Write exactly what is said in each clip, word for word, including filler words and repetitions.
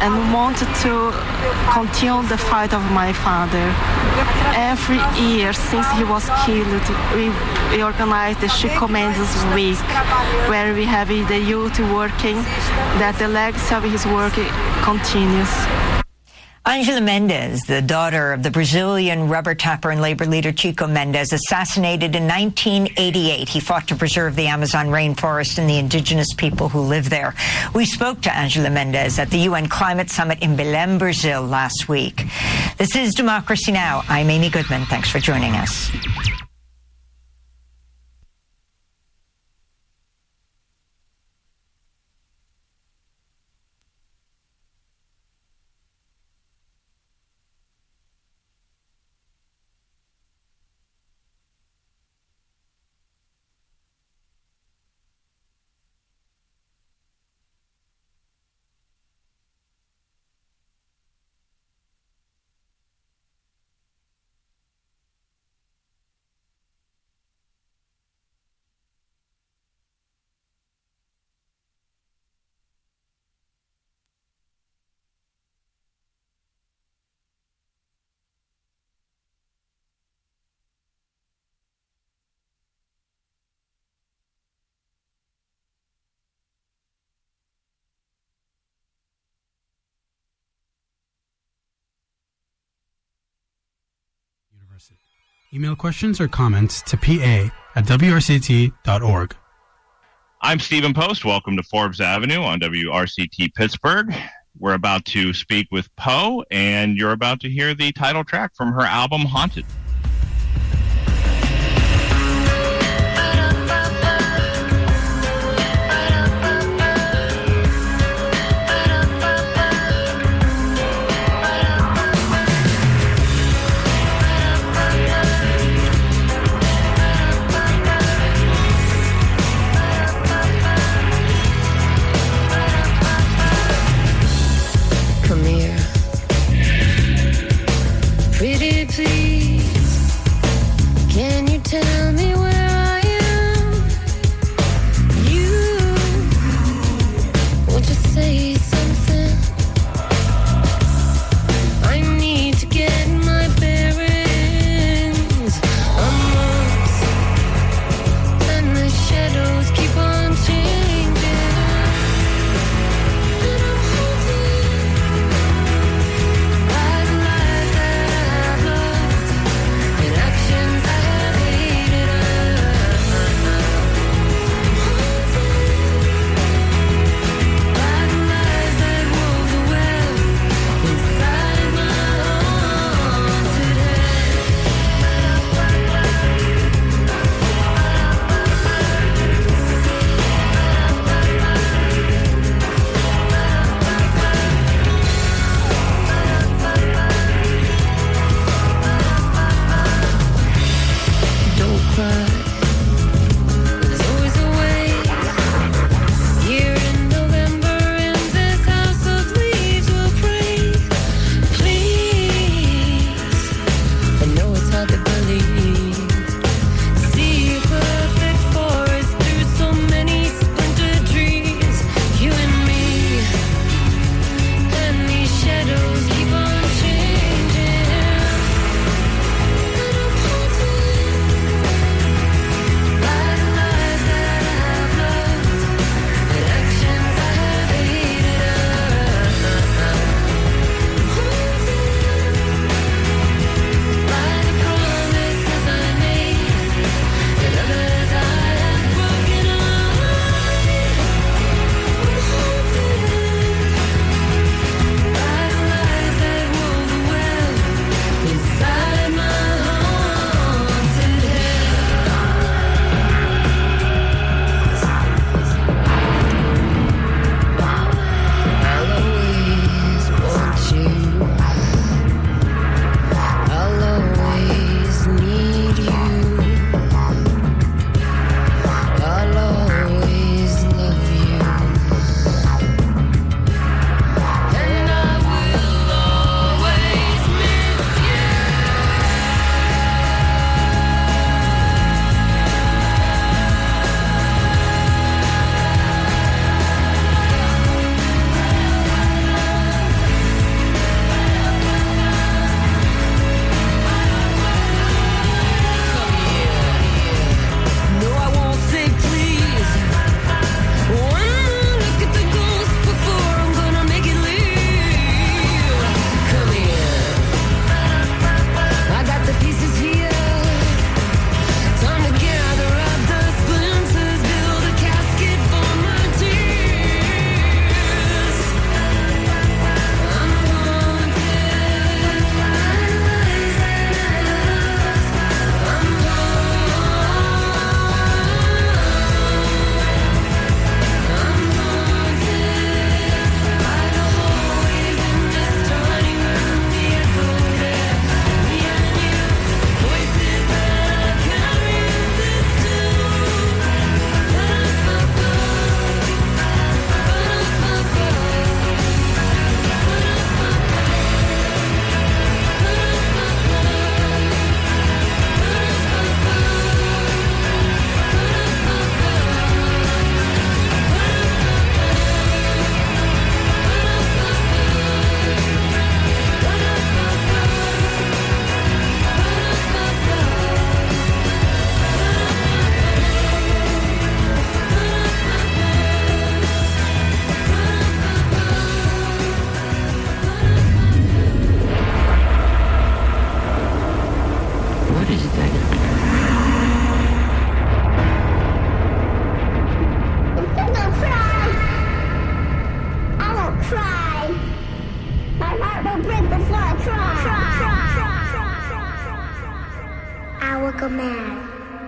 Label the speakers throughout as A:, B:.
A: and wanted to continue the fight of my father. Every year since he was killed, we, we organize the Chico Mendes Week, where we have the youth working, that the legacy of his work continues.
B: Angela Mendes, the daughter of the Brazilian rubber tapper and labor leader Chico Mendes, assassinated in nineteen eighty-eight. He fought to preserve the Amazon rainforest and the indigenous people who live there. We spoke to Angela Mendes at the U N Climate Summit in Belém, Brazil last week. This is Democracy Now! I'm Amy Goodman. Thanks for joining us.
C: Email questions or comments to p a at w r c t dot org.
D: I'm Stephen Post. Welcome to Forbes Avenue on W R C T Pittsburgh. We're about to speak with Poe, and you're about to hear the title track from her album, Haunted.
E: Pretty please break the fly, try, try, try, try. I will go mad.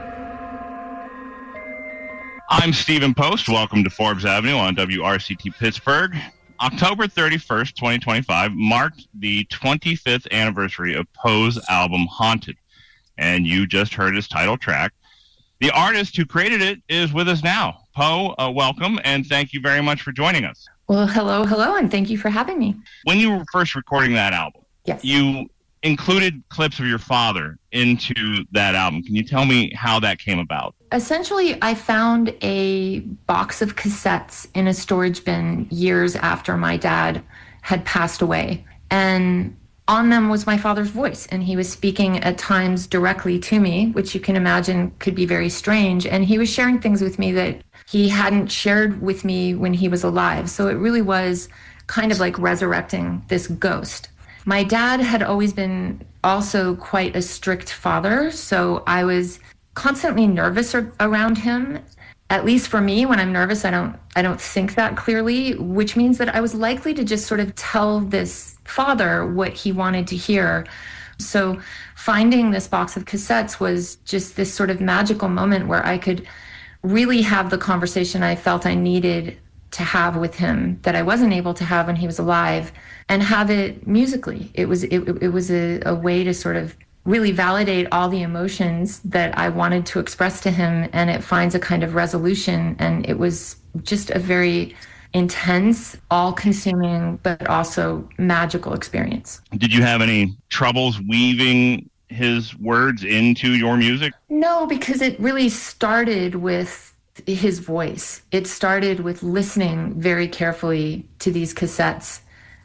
D: I'm Stephen Post. Welcome to Forbes Avenue on W R C T Pittsburgh. October thirty-first, twenty twenty-five marked the twenty-fifth anniversary of Poe's album Haunted, and you just heard his title track. The artist who created it is with us now. Poe, uh, welcome, and thank you very much for joining us.
F: Well, hello, hello, and thank you for having me.
D: When you were first recording that album,
F: yes,
D: you included clips of your father into that album. Can you tell me how that came about?
F: Essentially, I found a box of cassettes in a storage bin years after my dad had passed away. And on them was my father's voice. And he was speaking at times directly to me, which you can imagine could be very strange. And he was sharing things with me that he hadn't shared with me when he was alive. So it really was kind of like resurrecting this ghost. My dad had always been also quite a strict father, so I was constantly nervous ar- around him. At least for me, when I'm nervous, I don't I don't think that clearly, which means that I was likely to just sort of tell this father what he wanted to hear. So finding this box of cassettes was just this sort of magical moment where I could really have the conversation I felt I needed to have with him that I wasn't able to have when he was alive, and have it musically. It was it, it was a, a way to sort of really validate all the emotions that I wanted to express to him, and it finds a kind of resolution. And it was just a very intense, all-consuming, but also magical experience.
D: Did you have any troubles weaving his words into your music?
F: No, because it really started with his voice. It started with listening very carefully to these cassettes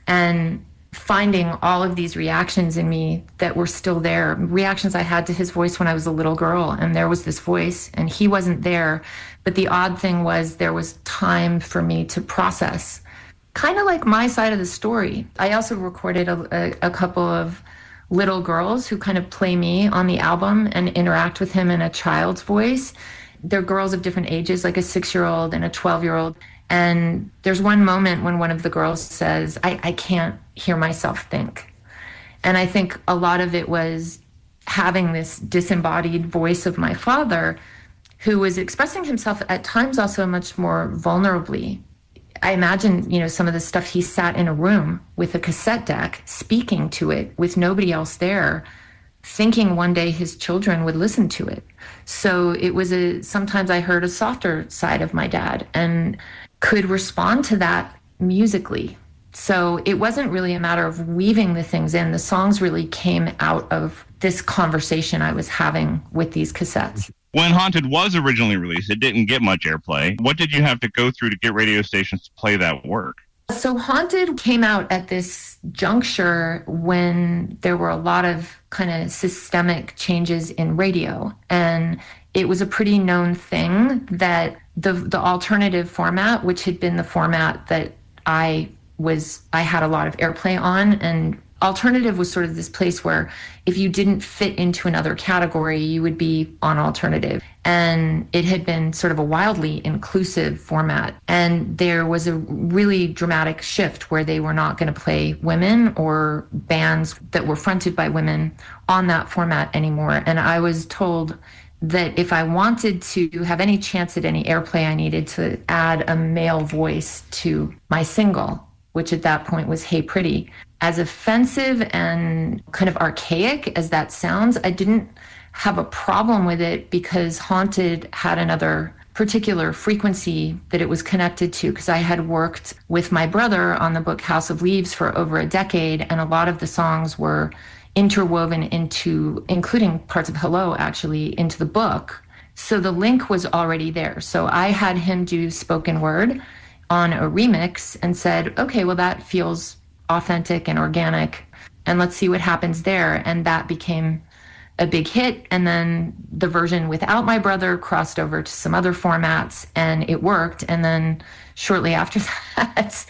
F: and finding all of these reactions in me that were still there, reactions I had to his voice when I was a little girl, and there was this voice and he wasn't there. But the odd thing was there was time for me to process, kind of like my side of the story. I also recorded a, a, a couple of little girls who kind of play me on the album and interact with him in a child's voice. They're girls of different ages, like a six-year-old and a twelve-year-old. And there's one moment when one of the girls says, I, I can't hear myself think. And I think a lot of it was having this disembodied voice of my father, who was expressing himself at times also much more vulnerably. I imagine, you know, some of the stuff he sat in a room with a cassette deck, speaking to it with nobody else there, thinking one day his children would listen to it. So it was a, sometimes I heard a softer side of my dad and could respond to that musically. So it wasn't really a matter of weaving the things in. The songs really came out of this conversation I was having with these cassettes.
D: When Haunted was originally released, it didn't get much airplay. What did you have to go through to get radio stations to play that work?
F: So Haunted came out at this juncture when there were a lot of kind of systemic changes in radio. And it was a pretty known thing that the the alternative format, which had been the format that I was, I had a lot of airplay on, and alternative was sort of this place where if you didn't fit into another category, you would be on alternative. And it had been sort of a wildly inclusive format. And there was a really dramatic shift where they were not going to play women or bands that were fronted by women on that format anymore. And I was told that if I wanted to have any chance at any airplay, I needed to add a male voice to my single, which at that point was Hey Pretty. As offensive and kind of archaic as that sounds, I didn't have a problem with it because Haunted had another particular frequency that it was connected to, because I had worked with my brother on the book House of Leaves for over a decade, and a lot of the songs were interwoven into, including parts of Hello actually, into the book. So the link was already there. So I had him do spoken word on a remix and said, okay, well, that feels authentic and organic, and let's see what happens there. And that became a big hit. And then the version without my brother crossed over to some other formats, and it worked. And then shortly after that,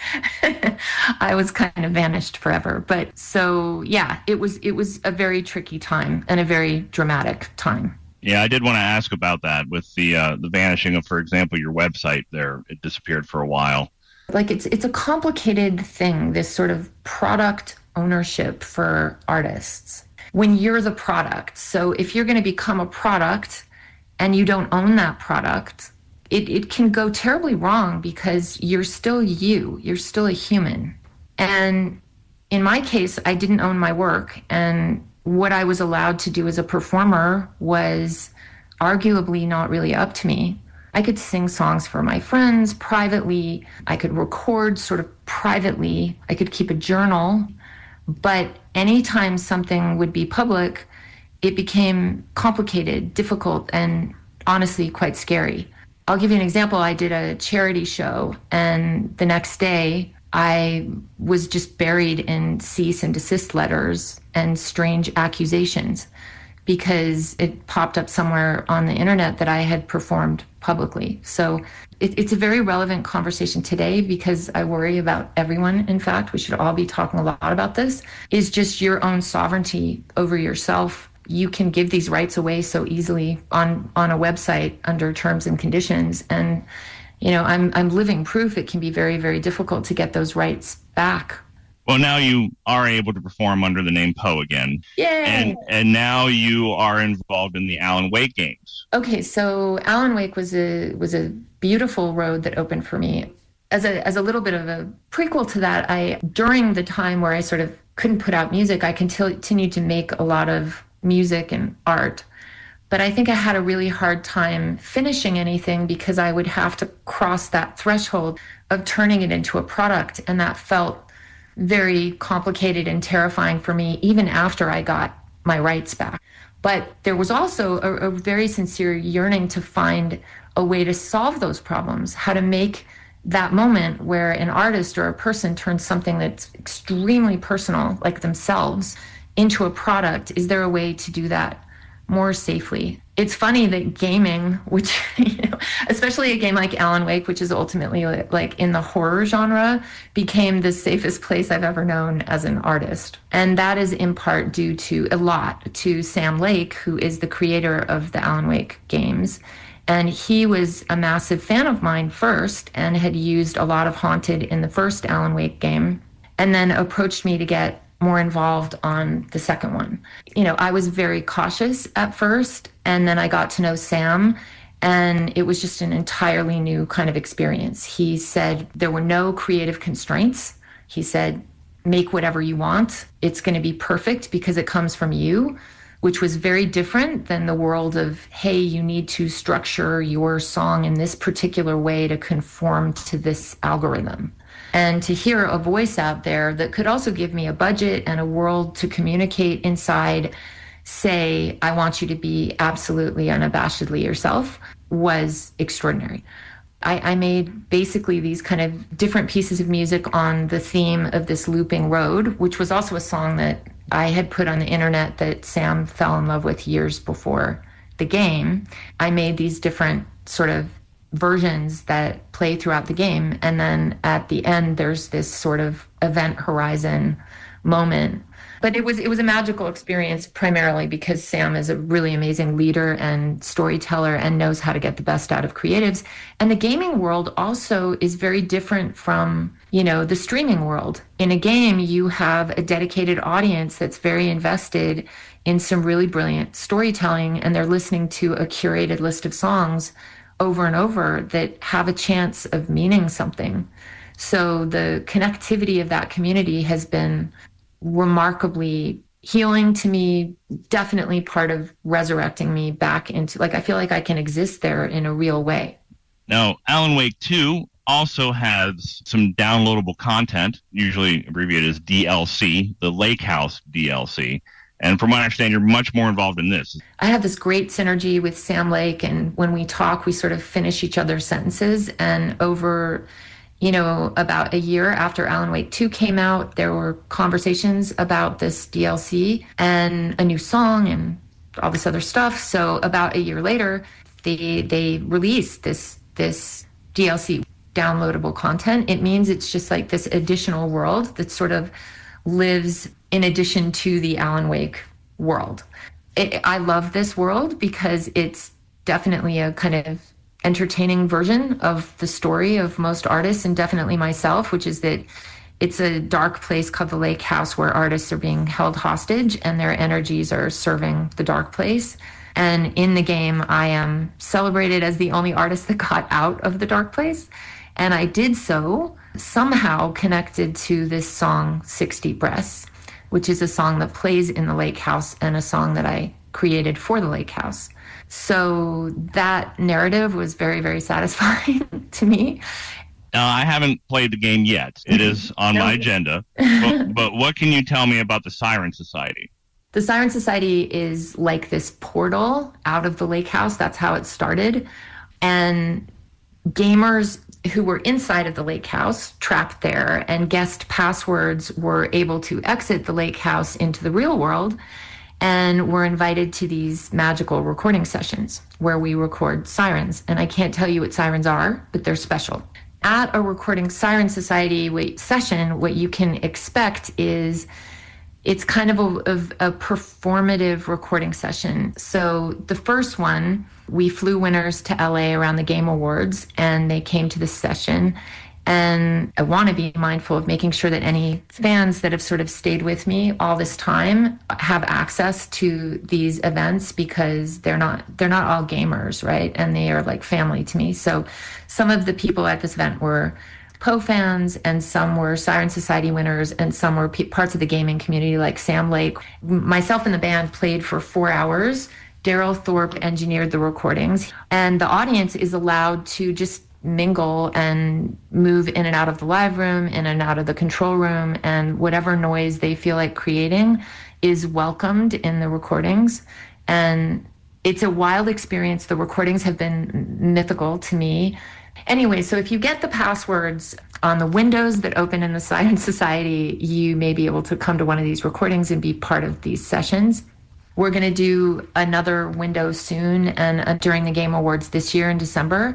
F: I was kind of vanished forever. But so, yeah, it was it was a very tricky time and a very dramatic time.
D: Yeah, I did want to ask about that with the uh, the vanishing of, for example, your website there. It disappeared for a while.
F: Like it's it's a complicated thing, this sort of product ownership for artists when you're the product. So if you're going to become a product and you don't own that product, it, it can go terribly wrong because you're still you, you're still a human. And in my case, I didn't own my work, and what I was allowed to do as a performer was arguably not really up to me. I could sing songs for my friends privately. I could record sort of privately. I could keep a journal. But anytime something would be public, it became complicated, difficult, and honestly quite scary. I'll give you an example. I did a charity show, and the next day I was just buried in cease and desist letters and strange accusations because it popped up somewhere on the internet that I had performed publicly. So it, it's a very relevant conversation today because I worry about everyone. In fact, we should all be talking a lot about this, is just your own sovereignty over yourself. You can give these rights away so easily on, on a website under terms and conditions. And, you know, I'm, I'm living proof it can be very, very difficult to get those rights back.
D: Well, now you are able to perform under the name Poe again.
F: Yay!
D: And, and now you are involved in the Alan Wake games.
F: Okay, so Alan Wake was a was a beautiful road that opened for me. As a as a little bit of a prequel to that, I during the time where I sort of couldn't put out music, I continued to make a lot of music and art. But I think I had a really hard time finishing anything because I would have to cross that threshold of turning it into a product, and that felt very complicated and terrifying for me, even after I got my rights back. But there was also a, a very sincere yearning to find a way to solve those problems, how to make that moment where an artist or a person turns something that's extremely personal, like themselves, into a product. Is there a way to do that more safely? It's funny that gaming, which, you know, especially a game like Alan Wake, which is ultimately like in the horror genre, became the safest place I've ever known as an artist. And that is in part due to a lot to Sam Lake, who is the creator of the Alan Wake games. And he was a massive fan of mine first and had used a lot of Haunted in the first Alan Wake game, and then approached me to get more involved on the second one. You know, I was very cautious at first, and then I got to know Sam, and it was just an entirely new kind of experience. He said there were no creative constraints. He said, make whatever you want. It's going to be perfect because it comes from you, which was very different than the world of, hey, you need to structure your song in this particular way to conform to this algorithm. And to hear a voice out there that could also give me a budget and a world to communicate inside, say, I want you to be absolutely unabashedly yourself, was extraordinary. I, I made basically these kind of different pieces of music on the theme of this looping road, which was also a song that I had put on the internet that Sam fell in love with years before the game. I made these different sort of versions that play throughout the game, and then at the end there's this sort of event horizon moment. But it was it was a magical experience, primarily because Sam is a really amazing leader and storyteller and knows how to get the best out of creatives. And the gaming world also is very different from, you know, the streaming world. In a game, you have a dedicated audience that's very invested in some really brilliant storytelling, and they're listening to a curated list of songs over and over that have a chance of meaning something. So the connectivity of that community has been remarkably healing to me, definitely part of resurrecting me back into, like, I feel like I can exist there in a real way.
D: Now, Alan Wake two also has some downloadable content, usually abbreviated as D L C, the Lake House D L C. And from what I understand, you're much more involved in this.
F: I have this great synergy with Sam Lake, and when we talk, we sort of finish each other's sentences. And over, you know, about a year after Alan Wake two came out, there were conversations about this D L C and a new song and all this other stuff. So about a year later, they they released this this D L C, downloadable content. It means it's just like this additional world that sort of lives in addition to the Alan Wake world. It, I love this world because it's definitely a kind of entertaining version of the story of most artists, and definitely myself, which is that It's a dark place called the Lake House where artists are being held hostage and their energies are serving the dark place. And in the game, I am celebrated as the only artist that got out of the dark place. And I did so somehow connected to this song, Six Deep Breaths, which is a song that plays in the Lake House and a song that I created for the Lake House. So that narrative was very, very satisfying to me.
D: Uh, I haven't played the game yet. It is on no. my agenda. But, but what can you tell me about the Siren Society?
F: The Siren Society is like this portal out of the Lake House. That's how it started. And gamers who were inside of the Lake House, trapped there, and guessed passwords were able to exit the Lake House into the real world and were invited to these magical recording sessions where we record sirens. And I can't tell you what sirens are, but they're special. At a Recording Siren Society session, what you can expect is it's kind of a, a, a performative recording session. So the first one, we flew winners to L A around the Game Awards, and they came to this session. And I want to be mindful of making sure that any fans that have sort of stayed with me all this time have access to these events, because they're not they're not all gamers, right? And they are like family to me. So some of the people at this event were Poe fans, and some were Siren Society winners, and some were p- parts of the gaming community, like Sam Lake. Myself and the band played for four hours. Daryl Thorpe engineered the recordings, and the audience is allowed to just mingle and move in and out of the live room, in and out of the control room, and whatever noise they feel like creating is welcomed in the recordings. And it's a wild experience. The recordings have been mythical to me. Anyway, so if you get the passwords on the windows that open in the Siren Society, you may be able to come to one of these recordings and be part of these sessions. We're going to do another window soon, and uh, during the Game Awards this year in December.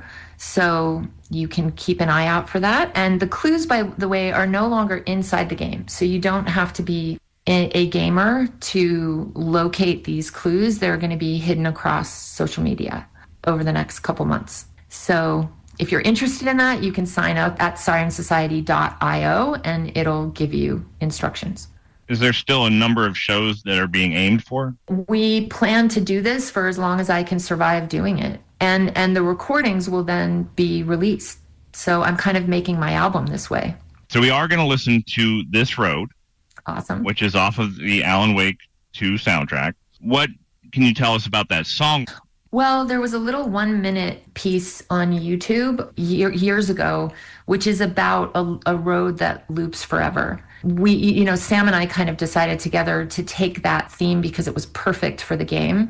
F: So you can keep an eye out for that. And the clues, by the way, are no longer inside the game. So you don't have to be a, a gamer to locate these clues. They're going to be hidden across social media over the next couple months. So if you're interested in that, you can sign up at siren society dot io and it'll give you instructions.
D: Is there still a number of shows that are being aimed for?
F: We plan to do this for as long as I can survive doing it. And and the recordings will then be released. So I'm kind of making my album this way.
D: So we are going to listen to This Road.
F: Awesome.
D: Which is off of the Alan Wake two soundtrack. What can you tell us about that song?
F: Well, there was a little one-minute piece on YouTube year, years ago, which is about a, a road that loops forever. We, you know, Sam and I kind of decided together to take that theme because it was perfect for the game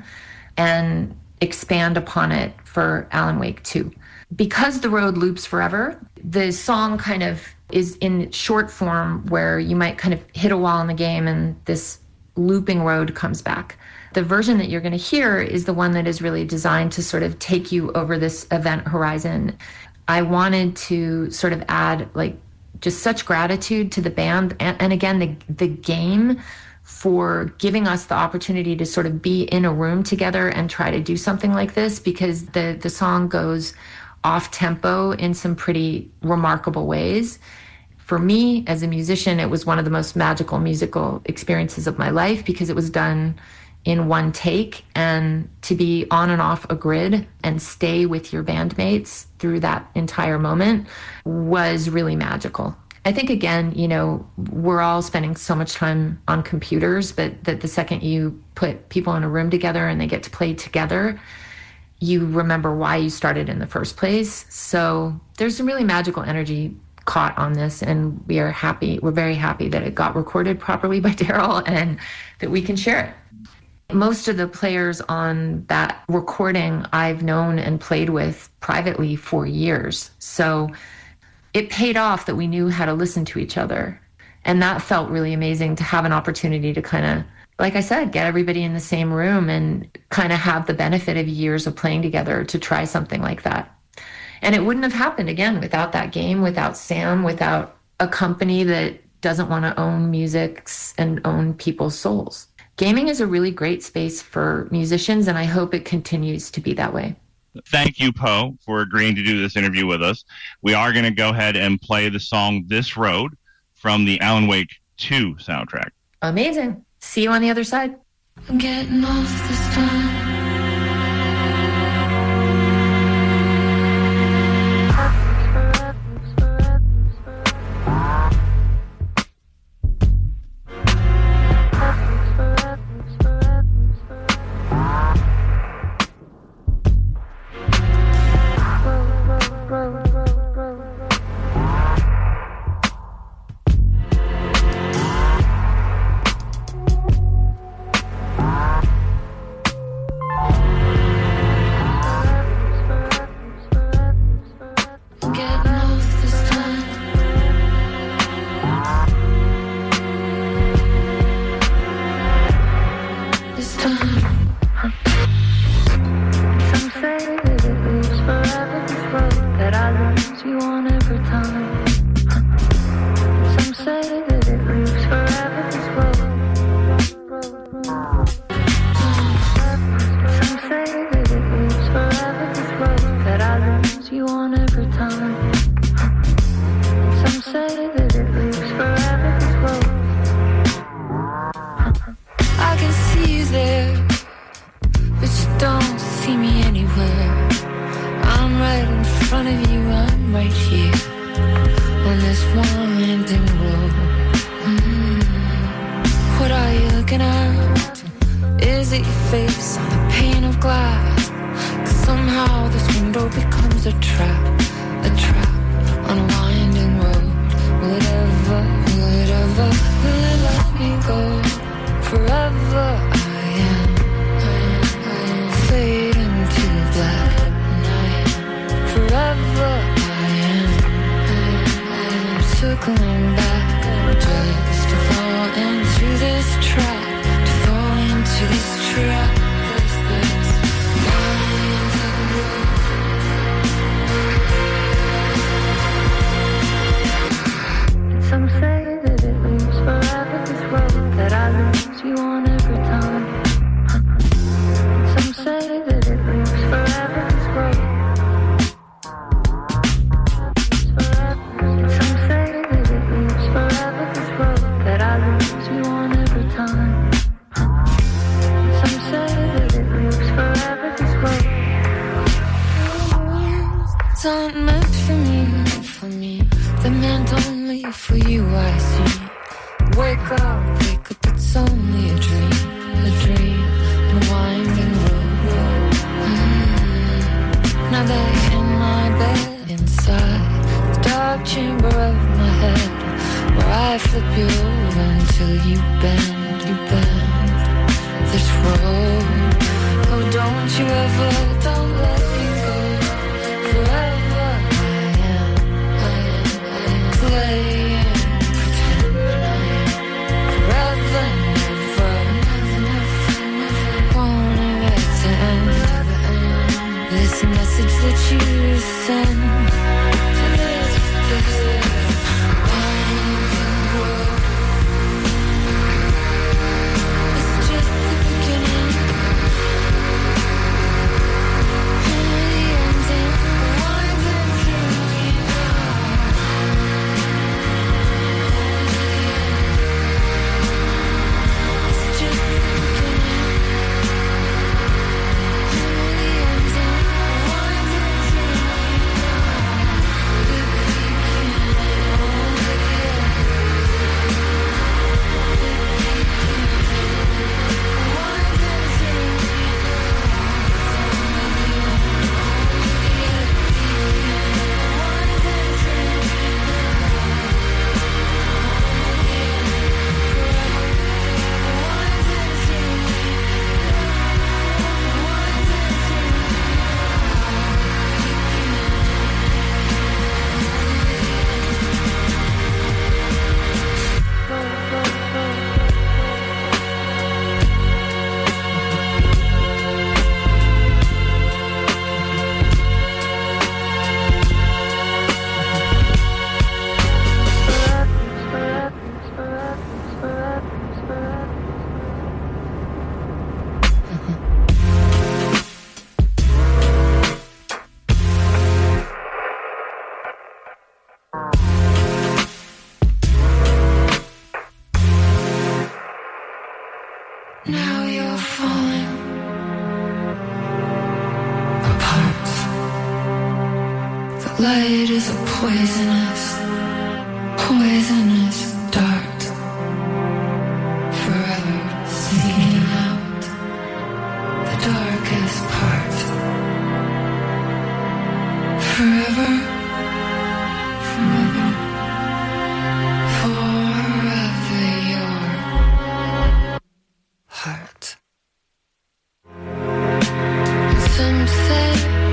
F: and expand upon it for Alan Wake two. Because the road loops forever, the song kind of is in short form where you might kind of hit a wall in the game and this looping road comes back. The version that you're going to hear is the one that is really designed to sort of take you over this event horizon. I wanted to sort of add like just such gratitude to the band and, and again, the the game for giving us the opportunity to sort of be in a room together and try to do something like this, because the, the song goes off tempo in some pretty remarkable ways. For me, as a musician, it was one of the most magical musical experiences of my life because it was done in one take, and to be on and off a grid and stay with your bandmates through that entire moment was really magical. I think, again, you know, we're all spending so much time on computers, but that the second you put people in a room together and they get to play together, you remember why you started in the first place. So there's some really magical energy caught on this, and we are happy, we're very happy that it got recorded properly by Daryl and that we can share it. Most of the players on that recording I've known and played with privately for years. So it paid off that we knew how to listen to each other. And that felt really amazing to have an opportunity to kind of, like I said, get everybody in the same room and kind of have the benefit of years of playing together to try something like that. And it wouldn't have happened, again, without that game, without Sam, without a company that doesn't want to own music and own people's souls. Gaming is a really great space for musicians, and I hope it continues to be that way.
D: Thank you, Poe, for agreeing to do this interview with us. We are going to go ahead and play the song This Road from the Alan Wake two soundtrack.
F: Amazing. See you on the other side. I'm getting off this time.
G: It's just the beginning. Light is a poisonous, poisonous dart, forever seeking out the darkest part. Forever, forever, forever your heart. Some say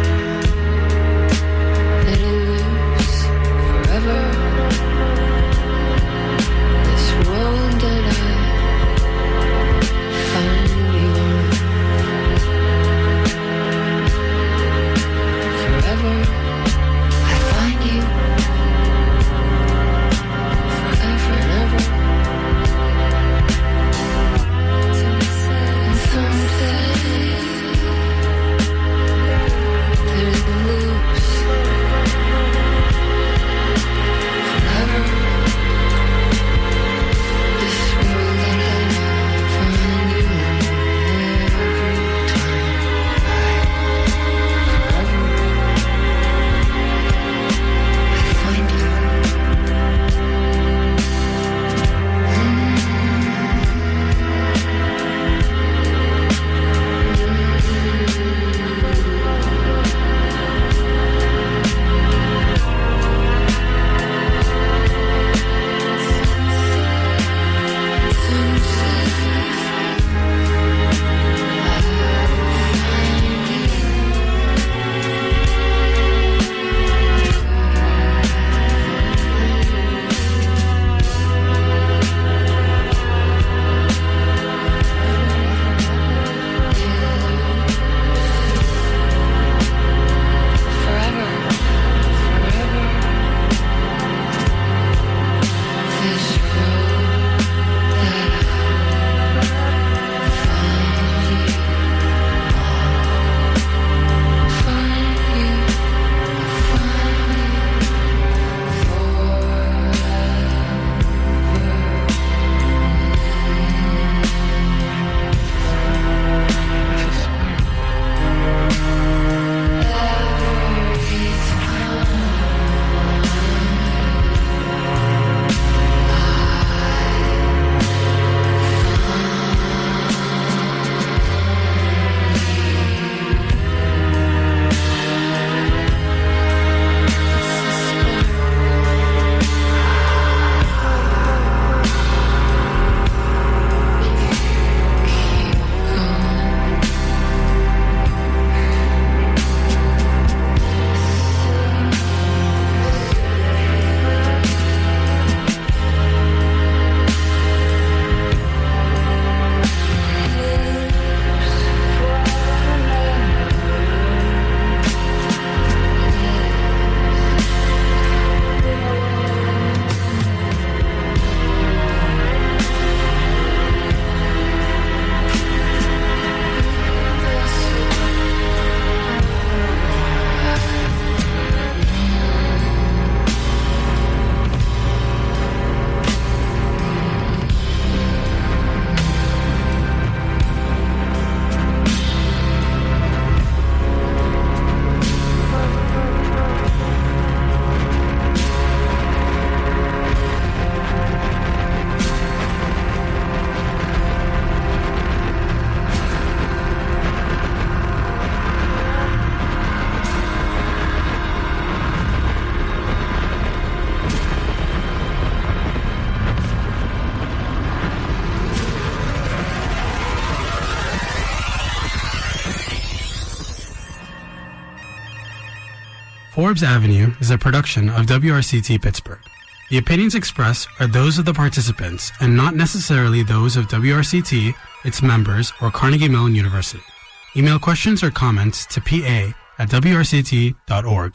C: Forbes Avenue is a production of W R C T Pittsburgh. The opinions expressed are those of the participants and not necessarily those of W R C T, its members, or Carnegie Mellon University. Email questions or comments to P A at W R C T dot org.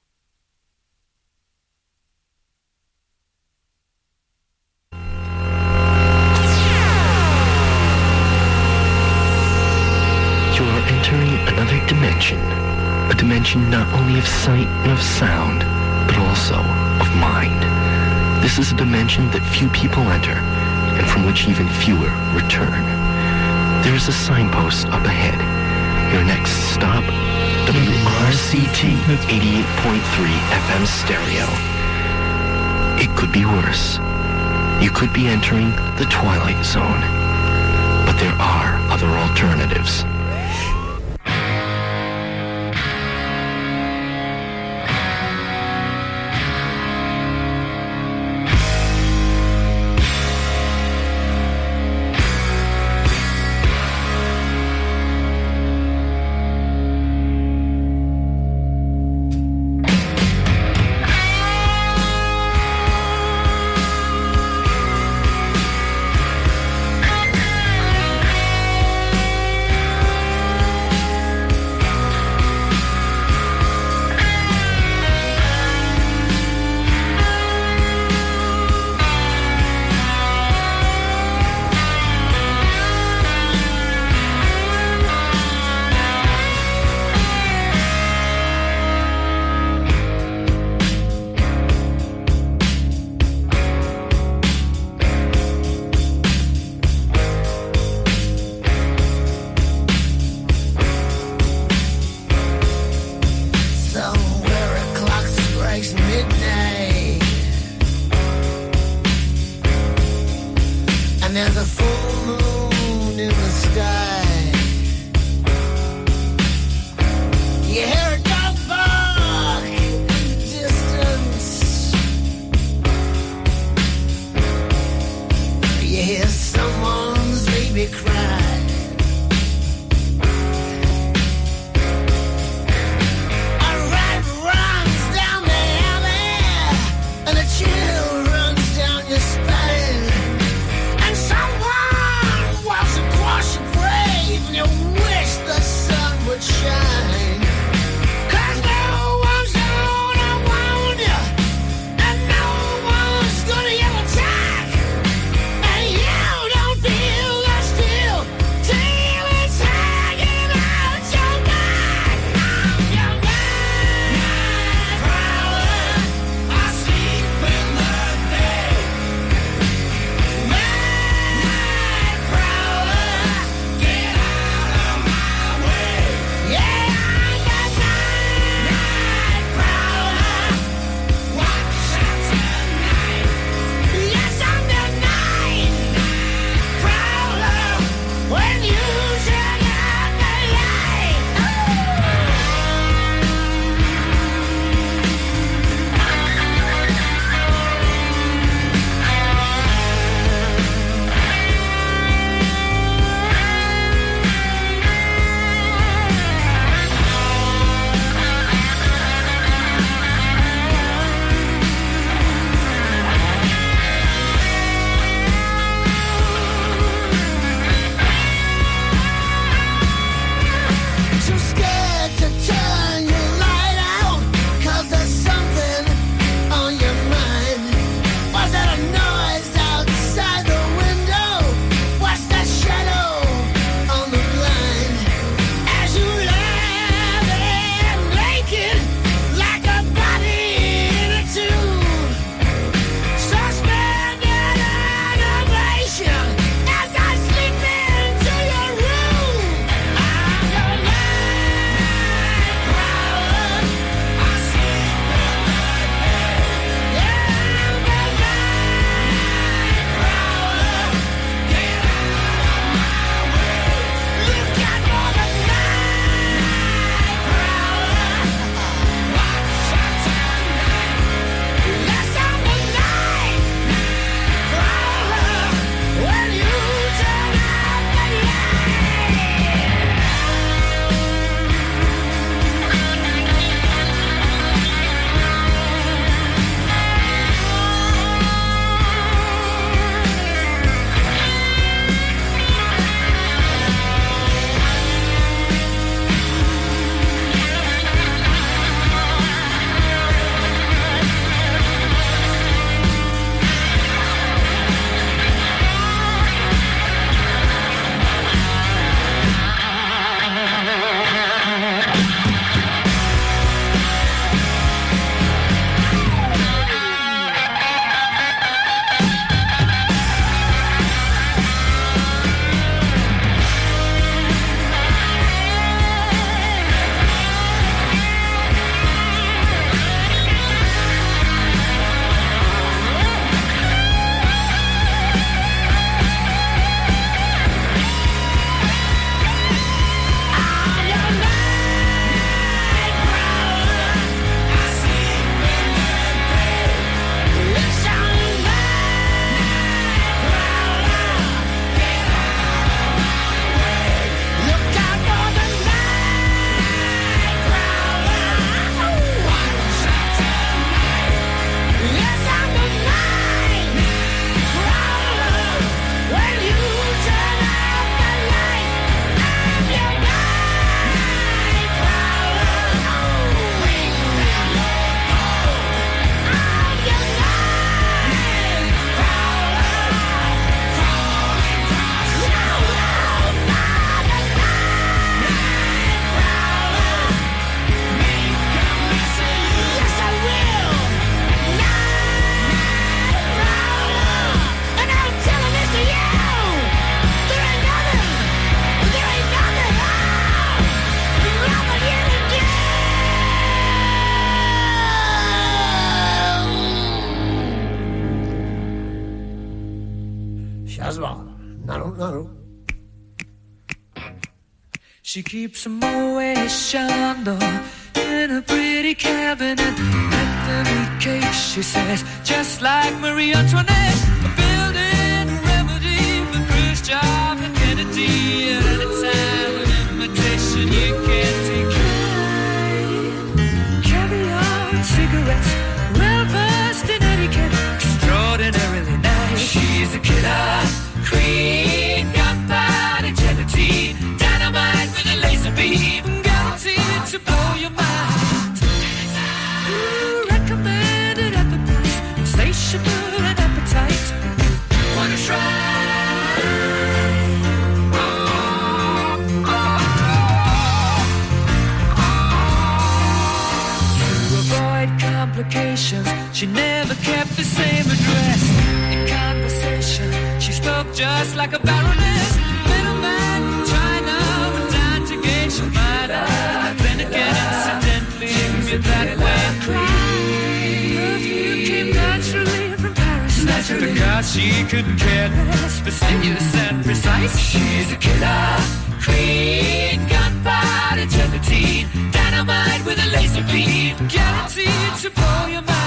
H: You are entering another dimension. A dimension not only of sight and of sound, but also of mind. This is a dimension that few people enter, and from which even fewer return. There is a signpost up ahead. Your next stop, W R C T eighty-eight point three F M stereo. It could be worse. You could be entering the Twilight Zone. But there are other alternatives.
I: Still Shazwa, Naru Naru.
J: She keeps a Moet Chandon in a pretty cabinet. Let them eat cake, she says, just like Marie Antoinette. A building remedy for Khrushchev and Kennedy. At any time, an invitation you can't decline. Caviar and cigarettes, well versed in etiquette, extraordinarily nice. She's a killer queen, gunpowder gelatine, dynamite with a laser beam, guaranteed to blow your mind. Ooh, recommended at the price, insatiable and appetite. Wanna try? Complications, she never kept the same address. In conversation, she spoke just like a baroness. Middleman from China went down to gauge your mind. Then again, incidentally, you're that way. Perfume came naturally from Paris. Naturally, because she couldn't care less, fastidious and precise. She's a killer queen, gunpowder gelatine, dynamite with a laser beam, guaranteed to blow your mind.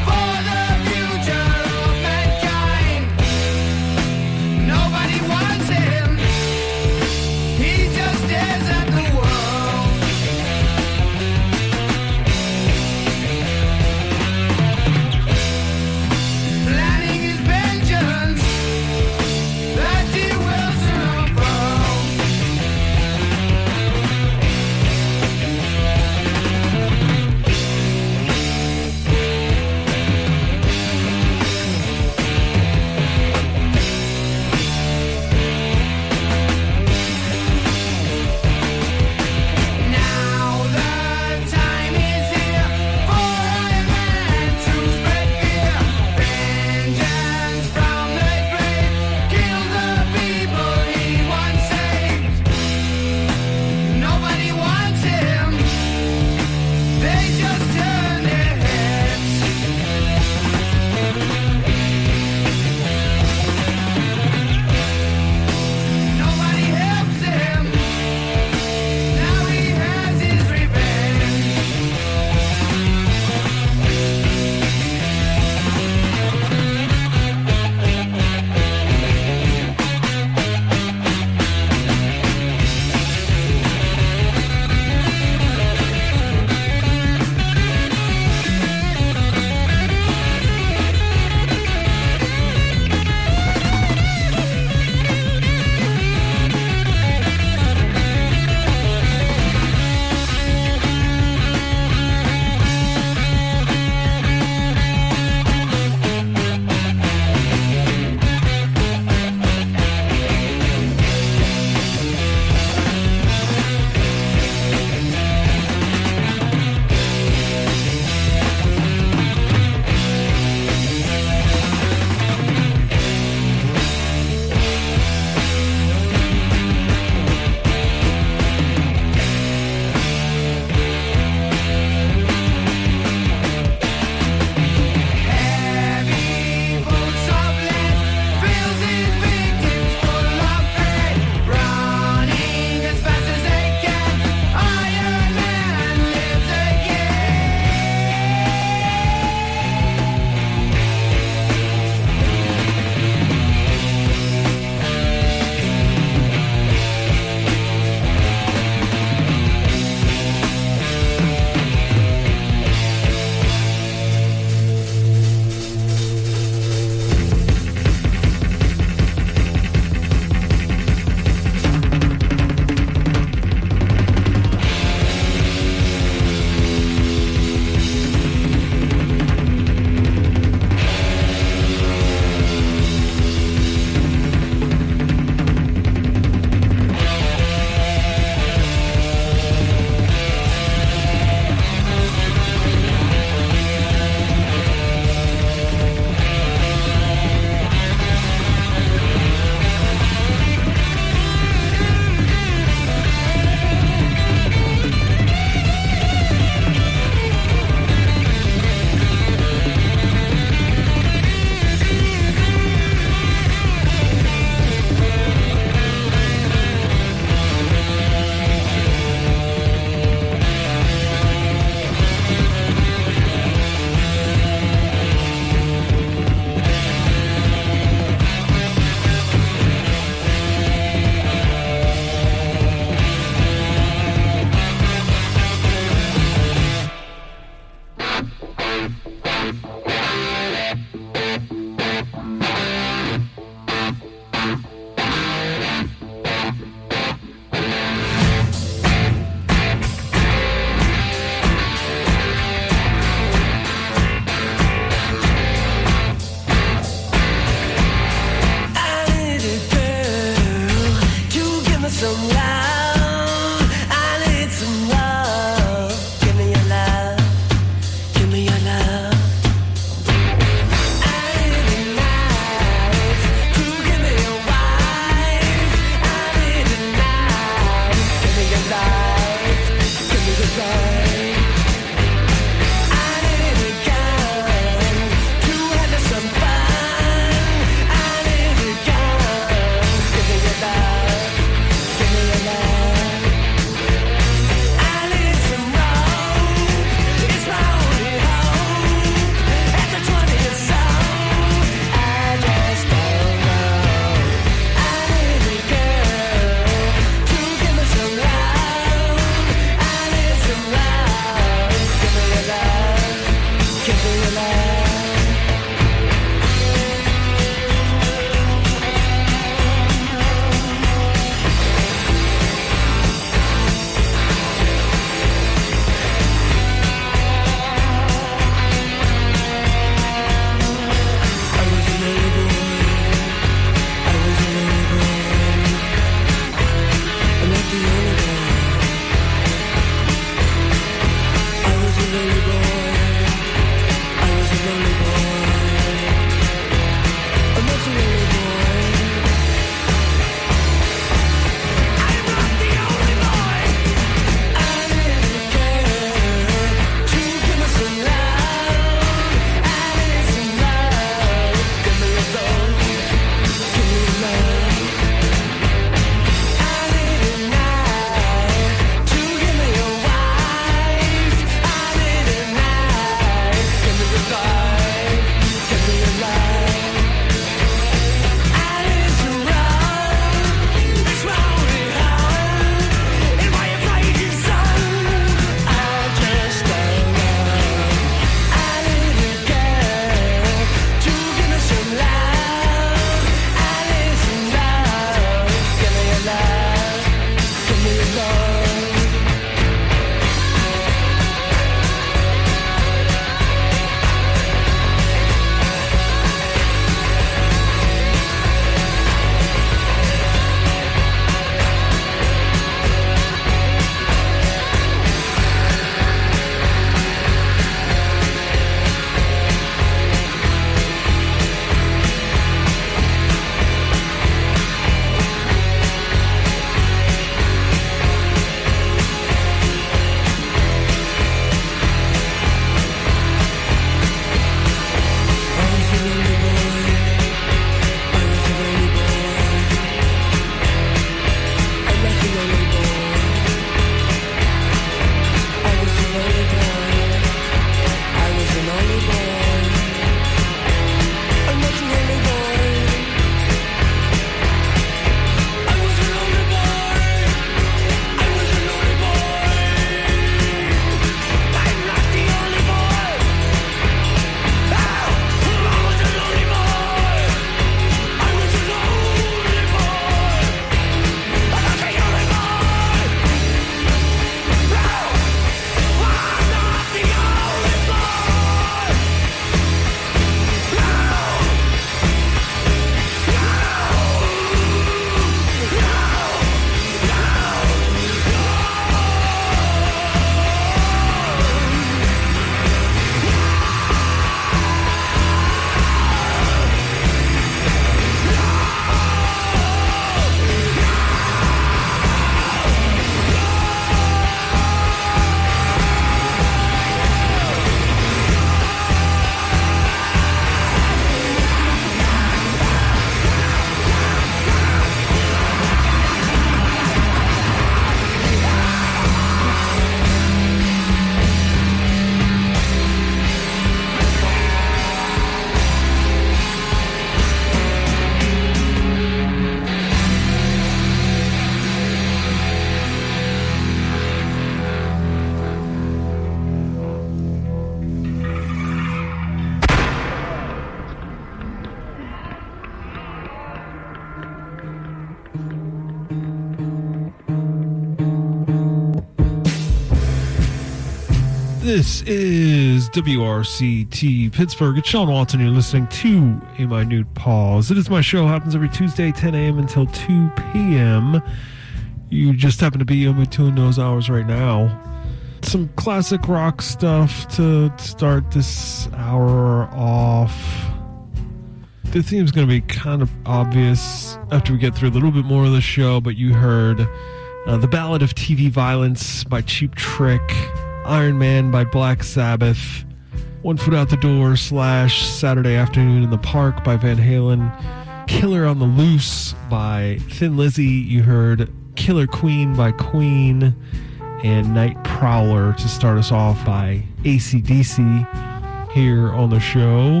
K: This is W R C T Pittsburgh. It's Sean Watson. You're listening to A Minute Pause. It is my show. Happens every Tuesday, ten a.m. until two p.m. You just happen to be in between those hours right now. Some classic rock stuff to start this hour off. The theme's going to be kind of obvious after we get through a little bit more of the show, but you heard uh, The Ballad of T V Violence by Cheap Trick, Iron Man by Black Sabbath, One Foot Out the Door slash Saturday Afternoon in the Park by Van Halen, Killer on the Loose by Thin Lizzy. You heard Killer Queen by Queen, and Night Prowler to start us off by A C D C here on the show.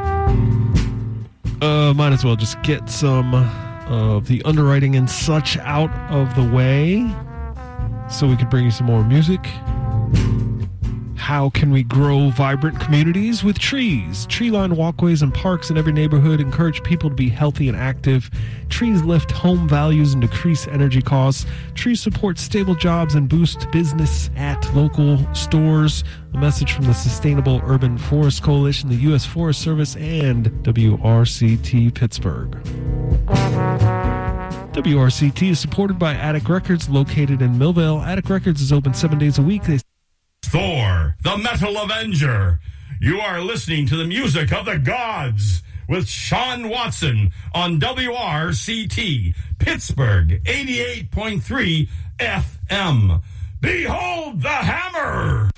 K: Uh, might as well just get some of the underwriting and such out of the way so we can bring you some more music. How can we grow vibrant communities? With trees. Tree-lined walkways and parks in every neighborhood encourage people to be healthy and active. Trees lift home values and decrease energy costs. Trees support stable jobs and boost business at local stores. A message from the Sustainable Urban Forest Coalition, the U S Forest Service, and W R C T Pittsburgh. W R C T is supported by Attic Records, located in Millvale. Attic Records is open seven days a week. They
L: Thor, the Metal Avenger. You are listening to the music of the gods with Sean Watson on W R C T, Pittsburgh, eighty-eight point three F M. Behold the hammer!